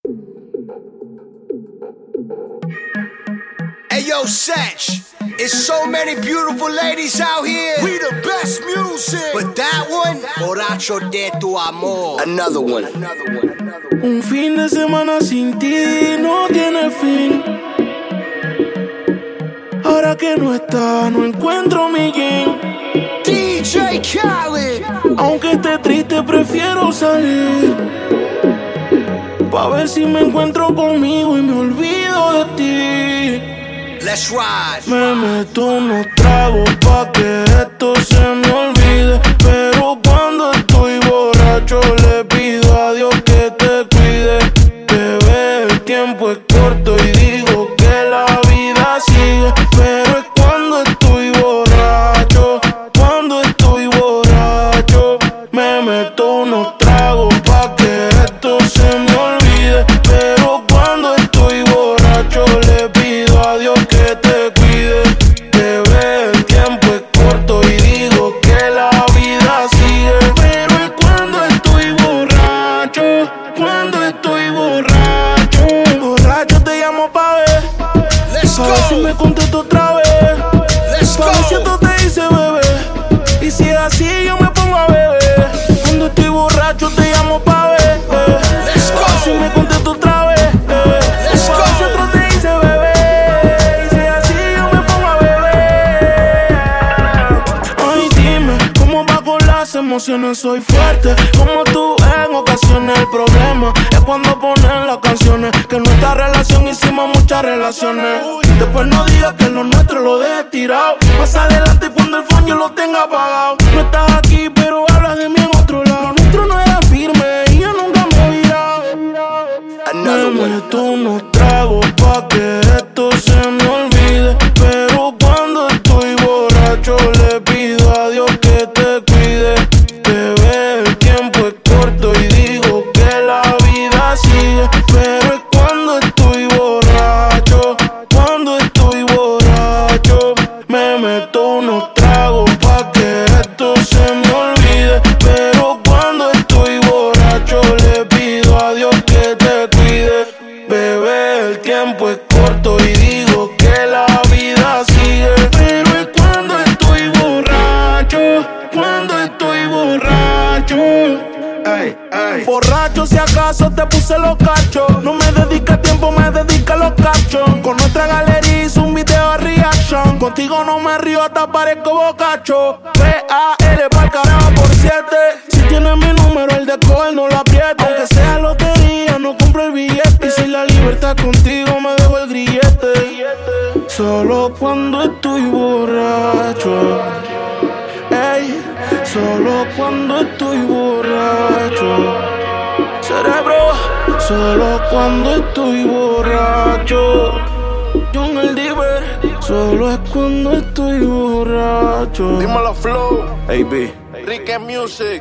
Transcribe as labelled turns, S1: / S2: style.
S1: Hey yo, Satch, it's so many beautiful ladies out here. We the best music. But that one, Borracho de tu amor. Another one.
S2: Un fin de semana sin ti no tiene fin. Ahora que no está, no encuentro mi king.
S1: DJ Khaled.
S2: Aunque esté triste, prefiero salir pa' ver si me encuentro conmigo y me olvido de ti.
S1: Let's ride.
S2: Me meto unos tragos pa' que esto se me olvide, pero cuando estoy borracho le pido a Dios que te cuide. Bebé, el tiempo es corto y digo que la vida sigue, pero es cuando estoy borracho, me meto unos tragos pa' que esto se me olvide, pero cuando estoy borracho le pido a Dios que te cuide. Bebé, el tiempo es corto y digo que la vida sigue, pero es cuando estoy borracho, borracho te llamo pa' ver,
S1: Let's
S2: pa' ver si
S1: go.
S2: me contesto otra vez,
S1: Let's
S2: pa' ver si esto
S1: go.
S2: te dice bebé, y si es así yo me pongo a beber. Cuando estoy borracho te llamo pa' ver,
S1: Let's
S2: pa' ver si
S1: go.
S2: me contesto otra vez,
S1: Let's
S2: pa' ver si
S1: go.
S2: otro te dice bebé, y si es así yo me pongo a beber. Ay, dime, ¿cómo va con las emociones? Soy fuerte, como tú en ocasiones. El problema es cuando ponen las canciones, que en nuestra relación hicimos muchas relaciones. Después no digas que lo nuestro lo dejé tirado. Más adelante cuando el phone yo lo tenga apagado. No estás aquí pero hablas de mí en otro lado. Lo nuestro no era firme y yo nunca me he virado.
S1: Another
S2: Me
S1: one.
S2: meto unos tragos pa' que esto se me olvide, pero cuando estoy borracho le pido a Dios que te cuide. Bebé, el tiempo es corto y digo que la vida sigue, pero es cuando estoy borracho, me meto unos tragos pa' que esto se me olvide, pero cuando estoy borracho le pido a Dios que te cuide. Bebé, el tiempo es corto y digo que la vida sigue, pero es cuando estoy borracho, Ey, ey. Borracho si acaso te puse los cachos, no me dedica tiempo, me dedica los cachos. Con nuestra galería hice un video de reaction, contigo no me río hasta parezco bocacho. P.A.L. pa'l carajo por 7, si tienes mi número el de coger no lo apriete. Aunque sea lotería no compro el billete, y si la libertad contigo me dejo el grillete. Solo cuando estoy borracho, ey, solo cuando estoy borracho. Cerebro, solo cuando estoy borracho. John el Diver, solo es cuando estoy borracho.
S3: Dímelo Flow,
S2: AB.
S3: Rique Music.